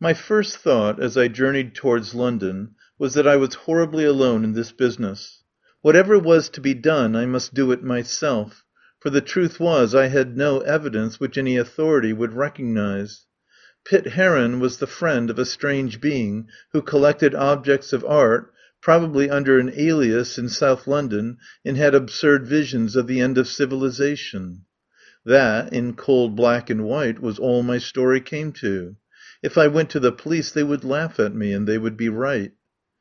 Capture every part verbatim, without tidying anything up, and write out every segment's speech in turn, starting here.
My first thought, as I journeyed towards London, was that I was horribly alone in this business. Whatever was to be done I must do it myself, for the truth was I had no evidence which any authority would recognise. Pitt Heron was the friend of a strange being who collected objects of art, probably under an alias in South London, and had absurd visions of the end of civilisation. That, in cold black and white, was all my story came to. If I went to the police they would laugh at me, and they would be right.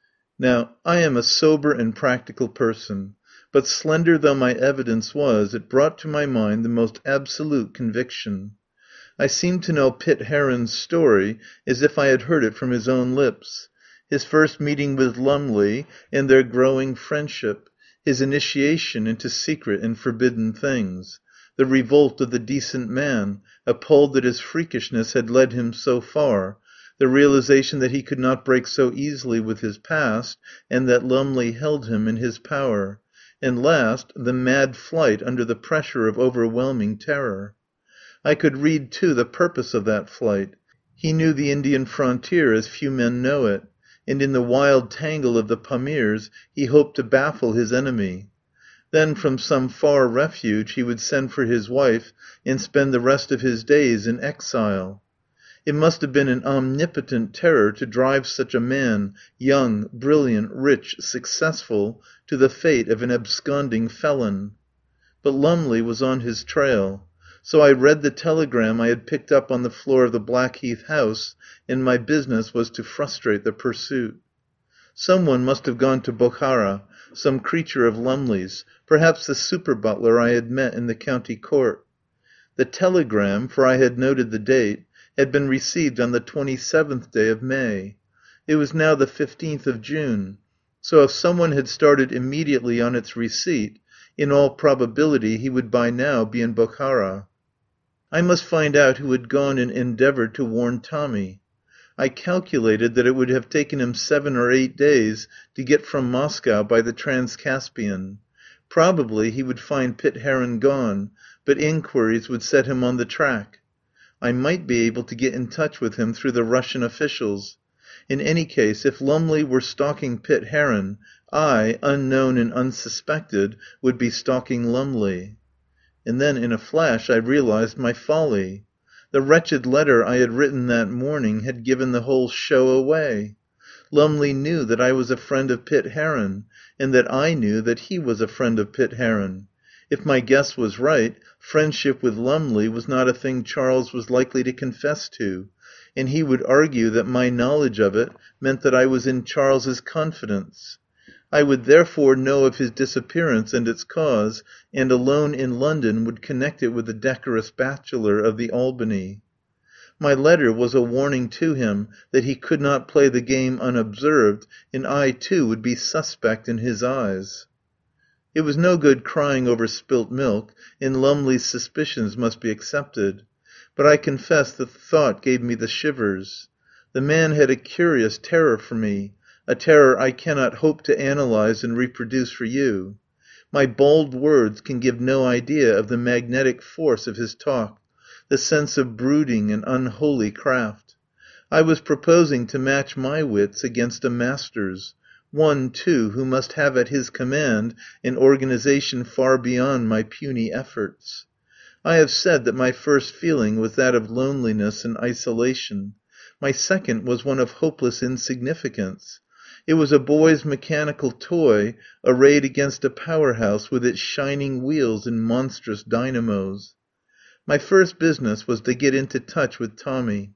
Now, I am a sober and practical person, but slender though my evidence was, it brought to my mind the most absolute conviction. I seemed to know Pitt Heron's story as if I had heard it from his own lips: his first meeting with Lumley and their growing friendship, his initiation into secret and forbidden things, the revolt of the decent man, appalled that his freakishness had led him so far, the realisation that he could not break so easily with his past, and that Lumley held him in his power, and last, the mad flight under the pressure of overwhelming terror. I could read, too, the purpose of that flight. He knew the Indian frontier as few men know it, and in the wild tangle of the Pamirs he hoped to baffle his enemy. Then from some far refuge he would send for his wife and spend the rest of his days in exile. It must have been an omnipotent terror to drive such a man, young, brilliant, rich, successful, to the fate of an absconding felon. But Lumley was on his trail. So I read the telegram I had picked up on the floor of the Blackheath house, and my business was to frustrate the pursuit. Some one must have gone to Bokhara, some creature of Lumley's, perhaps the super butler I had met in the county court. The telegram, for I had noted the date, had been received on the twenty-seventh day of May. It was now the fifteenth of June, so if some one had started immediately on its receipt, in all probability he would by now be in Bokhara. I must find out who had gone and endeavoured to warn Tommy. I calculated that it would have taken him seven or eight days to get from Moscow by the Trans-Caspian. Probably he would find Pitt Heron gone, but inquiries would set him on the track. I might be able to get in touch with him through the Russian officials. In any case, if Lumley were stalking Pitt Heron, I, unknown and unsuspected, would be stalking Lumley. And then in a flash I realised my folly. The wretched letter I had written that morning had given the whole show away. Lumley knew that I was a friend of Pitt Heron, and that I knew that he was a friend of Pitt Heron. If my guess was right, friendship with Lumley was not a thing Charles was likely to confess to, and he would argue that my knowledge of it meant that I was in Charles's confidence. I would therefore know of his disappearance and its cause, and alone in London would connect it with the decorous bachelor of the Albany. My letter was a warning to him that he could not play the game unobserved, and I, too, would be suspect in his eyes. It was no good crying over spilt milk, and Lumley's suspicions must be accepted. But I confess that the thought gave me the shivers. The man had a curious terror for me, a terror I cannot hope to analyse and reproduce for you. My bald words can give no idea of the magnetic force of his talk, the sense of brooding and unholy craft. I was proposing to match my wits against a master's, one, too, who must have at his command an organisation far beyond my puny efforts. I have said that my first feeling was that of loneliness and isolation. My second was one of hopeless insignificance. It was a boy's mechanical toy arrayed against a power house with its shining wheels and monstrous dynamos. My first business was to get into touch with Tommy.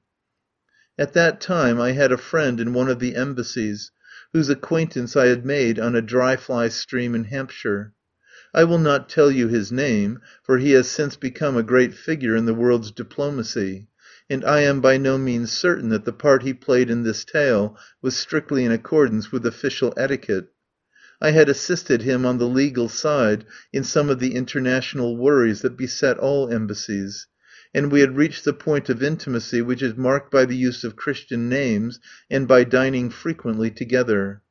At that time I had a friend in one of the embassies, whose acquaintance I had made on a dry fly stream in Hampshire. I will not tell you his name, for he has since become a great figure in the world's diplomacy, and I am by no means certain that the part he played in this tale was strictly in accordance with official etiquette. I had assisted him on the legal side in some of the international worries that beset all embassies, and we had reached the point of intimacy which is marked by the use of Christian names and by dining frequently together.